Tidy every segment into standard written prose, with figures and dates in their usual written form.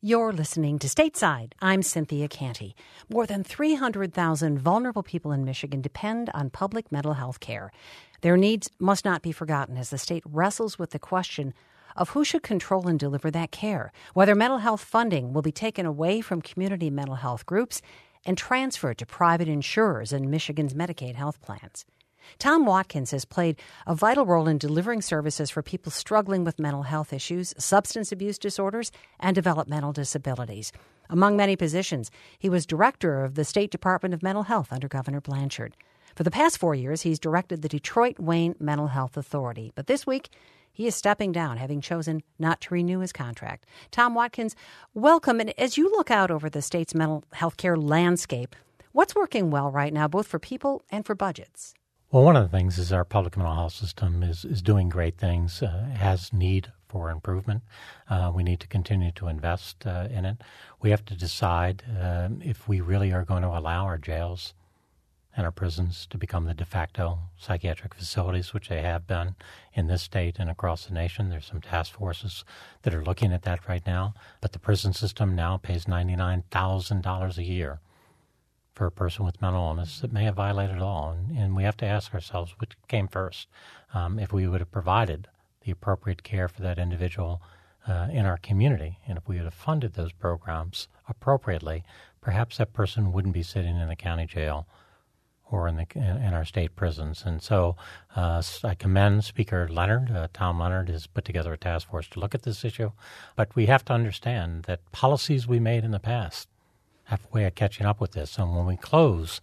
You're listening to Stateside. I'm Cynthia Canty. More than 300,000 vulnerable people in Michigan depend on public mental health care. Their needs must not be forgotten as the state wrestles with the question of who should control and deliver that care, whether mental health funding will be taken away from community mental health groups and transferred to private insurers and Michigan's Medicaid health plans. Tom Watkins has played a vital role in delivering services for people struggling with mental health issues, substance abuse disorders, and developmental disabilities. Among many positions, he was director of the State Department of Mental Health under Governor Blanchard. For the past 4 years, he's directed the Detroit-Wayne Mental Health Authority. But this week, he is stepping down, having chosen not to renew his contract. Tom Watkins, welcome. And as you look out over the state's mental health care landscape, what's working well right now, both for people and for budgets? Well, one of the things is our public mental health system is doing great things, has need for improvement. We need to continue to invest in it. We have to decide if we really are going to allow our jails and our prisons to become the de facto psychiatric facilities, which they have been in this state and across the nation. There's some task forces that are looking at that right now. But the prison system now pays $99,000 a year for a person with mental illness that may have violated law. And we have to ask ourselves which came first. If we would have provided the appropriate care for that individual in our community, and if we would have funded those programs appropriately, perhaps that person wouldn't be sitting in the county jail or in our state prisons. And so I commend Speaker Leonard. Tom Leonard has put together a task force to look at this issue. But we have to understand that policies we made in the past have a way of catching up with this. And when we close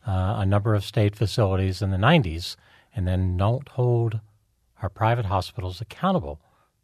a number of state facilities in the 90s and then don't hold our private hospitals accountable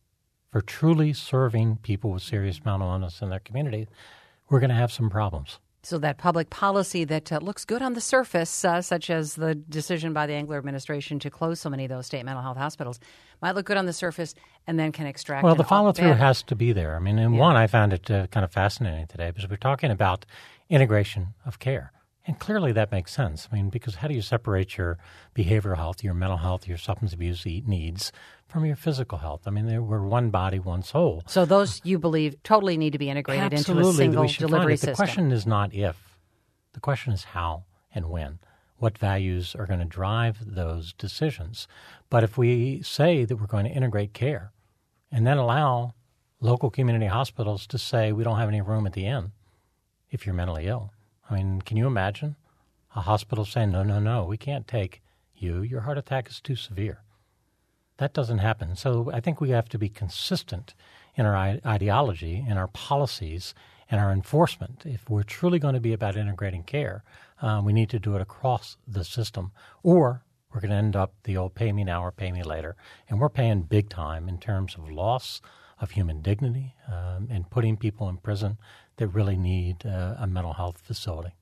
for truly serving people with serious mental illness in their community, we're going to have some problems. So that public policy that looks good on the surface, such as the decision by the Engler administration to close so many of those state mental health hospitals, might look good on the surface and then can extract. Well, the follow-through has to be there. I mean, in one, I found it kind of fascinating today because we're talking about integration of care. And clearly that makes sense. I mean, because how do you separate your behavioral health, your mental health, your substance abuse needs from your physical health? I mean, we're one body, one soul. So those, you believe, totally need to be integrated into a single delivery system. The question is not if. The question is how and when. What values are going to drive those decisions? But if we say that we're going to integrate care and then allow local community hospitals to say we don't have any room at the inn if you're mentally ill, I mean, can you imagine a hospital saying, no, we can't take you. Your heart attack is too severe. That doesn't happen. So I think we have to be consistent in our ideology, in our policies, and our enforcement. If we're truly going to be about integrating care, we need to do it across the system, or we're going to end up the old pay me now or pay me later. And we're paying big time in terms of loss of human dignity and putting people in prison that really need a mental health facility.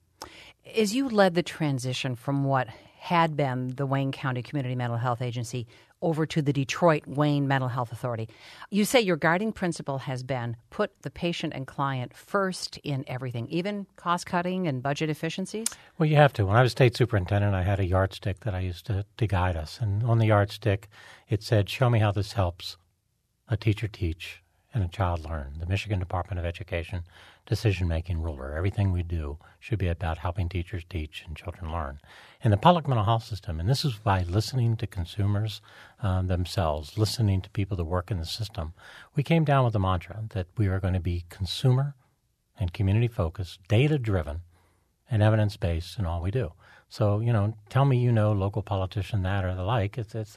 As you led the transition from what had been the Wayne County Community Mental Health Agency over to the Detroit-Wayne Mental Health Authority, you say your guiding principle has been put the patient and client first in everything, even cost-cutting and budget efficiencies? Well, you have to. When I was state superintendent, I had a yardstick that I used to guide us. And on the yardstick, it said, show me how this helps a teacher teach and a child learn. The Michigan Department of Education decision-making ruler. Everything we do should be about helping teachers teach and children learn. In the public mental health system, and this is by listening to consumers themselves, listening to people that work in the system, we came down with the mantra that we are going to be consumer and community-focused, data-driven, and evidence-based in all we do. So, tell me you know local politician that or the like. It's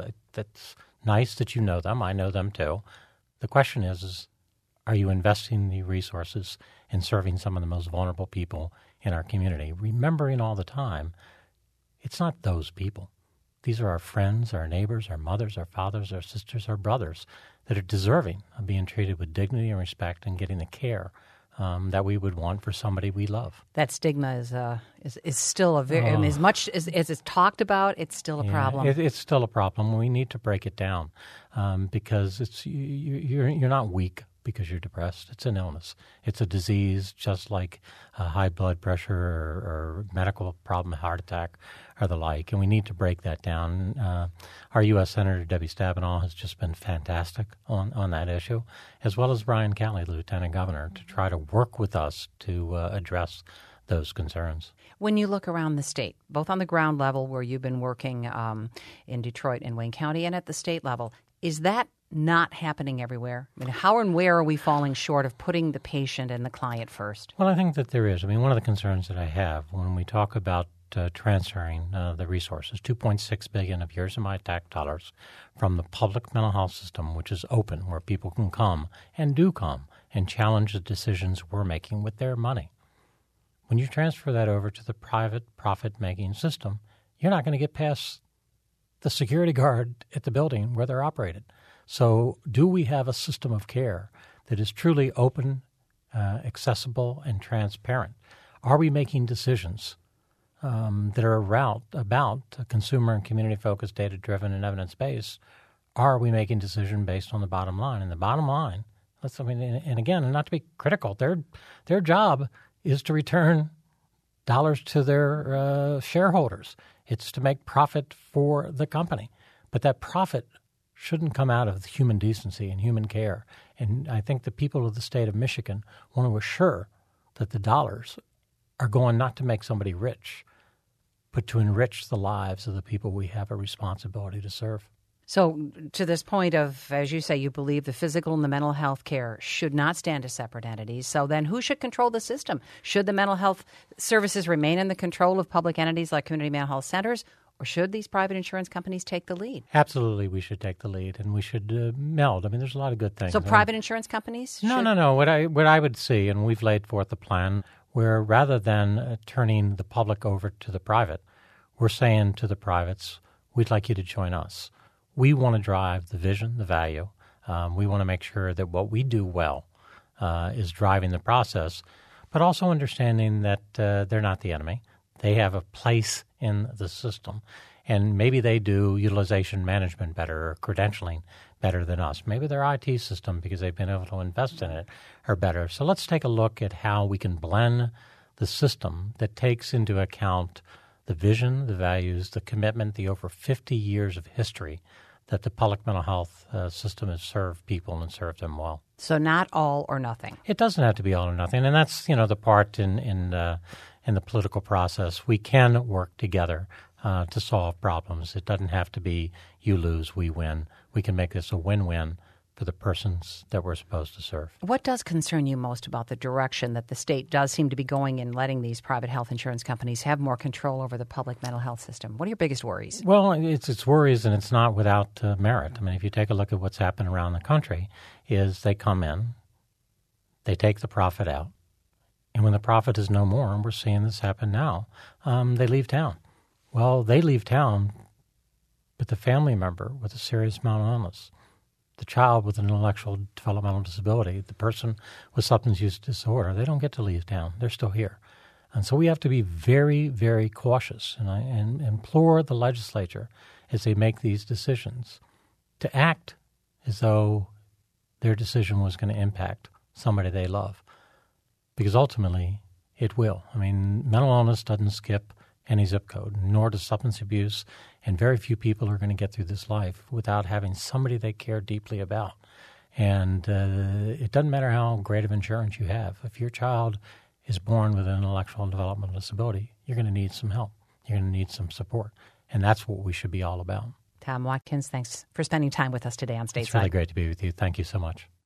nice that you know them. I know them too. The question is are you investing the resources in serving some of the most vulnerable people in our community? Remembering all the time, it's not those people. These are our friends, our neighbors, our mothers, our fathers, our sisters, our brothers that are deserving of being treated with dignity and respect and getting the care that we would want for somebody we love. That stigma is still a very, as much as it's talked about, it's still a problem. It's still a problem. We need to break it down because you're not weak because you're depressed. It's an illness. It's a disease just like high blood pressure or medical problem, heart attack, or the like, and we need to break that down. Our U.S. Senator Debbie Stabenow has just been fantastic on that issue, as well as Brian Calley, the Lieutenant Governor, to try to work with us to address those concerns. When you look around the state, both on the ground level where you've been working in Detroit and Wayne County and at the state level, is that not happening everywhere? I mean, how and where are we falling short of putting the patient and the client first? Well, I think that there is. I mean, one of the concerns that I have when we talk about transferring the resources, $2.6 billion of yours and my tax dollars from the public mental health system, which is open, where people can come and do come and challenge the decisions we're making with their money. When you transfer that over to the private profit-making system, you're not going to get past the security guard at the building where they're operated. So do we have a system of care that is truly open, accessible, and transparent? Are we making decisions that are about consumer and community-focused, data-driven, and evidence-based? Are we making decisions based on the bottom line? And the bottom line, and again, not to be critical, their job is to return dollars to their shareholders. It's to make profit for the company. But that profit shouldn't come out of human decency and human care. And I think the people of the state of Michigan want to assure that the dollars are going not to make somebody rich, but to enrich the lives of the people we have a responsibility to serve. So to this point of, as you say, you believe the physical and the mental health care should not stand as separate entities. So then who should control the system? Should the mental health services remain in the control of public entities like community mental health centers, or should these private insurance companies take the lead? Absolutely, we should take the lead, and we should meld. I mean, there's a lot of good things. So private insurance companies? No. What I would see, and we've laid forth a plan where rather than turning the public over to the private, we're saying to the privates, we'd like you to join us. We want to drive the vision, the value. We want to make sure that what we do well is driving the process, but also understanding that they're not the enemy. They have a place in the system, and maybe they do utilization management better or credentialing better than us. Maybe their IT system, because they've been able to invest in it, are better. So let's take a look at how we can blend the system that takes into account the vision, the values, the commitment, the over 50 years of history that the public mental health system has served people and served them well. So not all or nothing. It doesn't have to be all or nothing, and that's the part in the political process. We can work together to solve problems. It doesn't have to be you lose, we win. We can make this a win-win for the persons that we're supposed to serve. What does concern you most about the direction that the state does seem to be going in letting these private health insurance companies have more control over the public mental health system? What are your biggest worries? Well, it's worries, and it's not without merit. I mean, if you take a look at what's happened around the country, is they come in, they take the profit out, and when the profit is no more, and we're seeing this happen now, they leave town. Well, they leave town, but the family member with a serious mental illness, the child with an intellectual developmental disability, the person with substance use disorder, they don't get to leave town. They're still here. And so we have to be very, very cautious, and I implore the legislature as they make these decisions to act as though their decision was going to impact somebody they love, because ultimately it will. I mean, mental illness doesn't skip any zip code, nor does substance abuse, and very few people are going to get through this life without having somebody they care deeply about. And it doesn't matter how great of insurance you have. If your child is born with an intellectual and developmental disability, you're going to need some help. You're going to need some support. And that's what we should be all about. Tom Watkins, thanks for spending time with us today on Stateside. It's really great to be with you. Thank you so much.